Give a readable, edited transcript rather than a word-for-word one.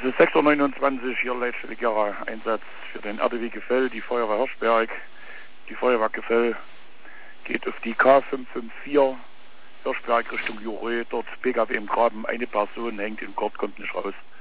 Es ist 6:29 Uhr, hier Leitstelle Einsatz für den RDW Gefell, die Feuerwehr Hirschberg. Die Feuerwehr Gefell geht auf die K554 Hirschberg Richtung Jurö, dort PKW im Graben, eine Person hängt im Kord, kommt nicht raus.